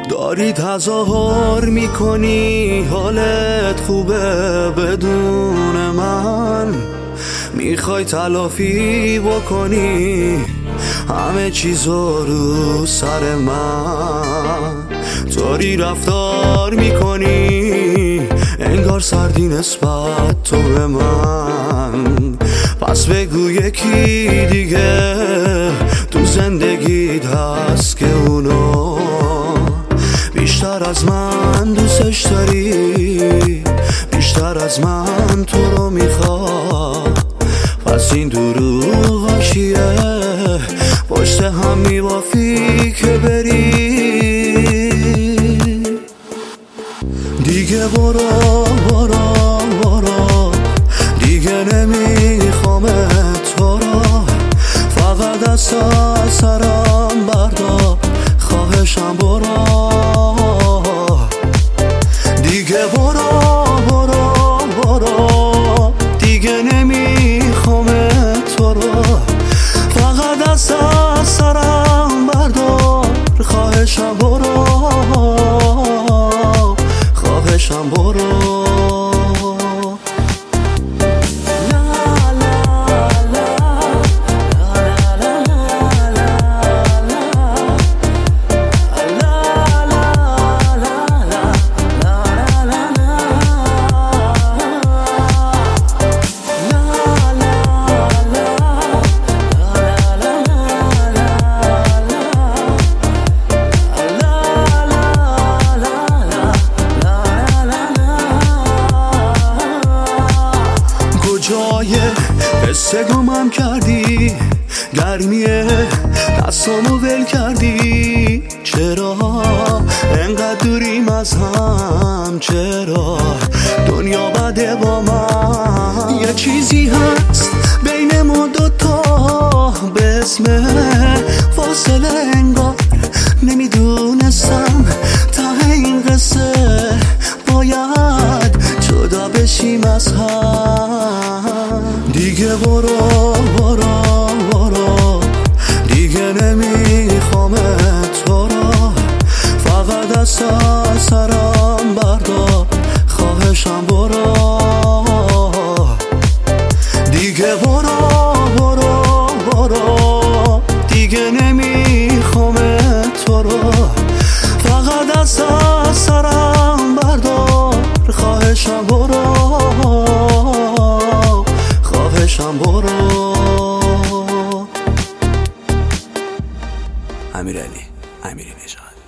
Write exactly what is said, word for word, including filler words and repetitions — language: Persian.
داری تظاهر میکنی حالت خوبه بدون من، میخوای تلافی بکنی همه چیزو رو سر من. طوری رفتار میکنی انگار سردی نسبت تو به من. پس بگو یکی دیگه تو زندگیت هست که اونو بیشتر از من دوستش داری، بیشتر از من تو رو میخواد. پس این دروغا چیه پشت هم میبافی که بری؟ دیگه برو برو برو، دیگه نمیخوامت تو رو. فقط از سرم بردار، خواهشم برو. دیگه برو برو برو، دیگه نمیخوامت تو رو. فقط از سرم بردار، خواهشم برو، خواهشم برو. جای قصه گمم کردی، گرمیه دستامو ول کردی. چرا انقدر دوریم از هم؟ چرا دنیا بده با من؟ یه چیزی هست بین ما دوتا به اسم فاصله، انگار نمیدونستم ته این قصه باید جدا بشیم از هم. دیگه برو برو برو، دیگه نمیخوامت تو رو. فقط از سرم بردار، خواهشم برو. دیگه برو برو برو، دیگه نمیخوامت تو رو. فقط از سرم بردار، خواهشم برو، خواهشم برو. امیرعلی امیری نژاد.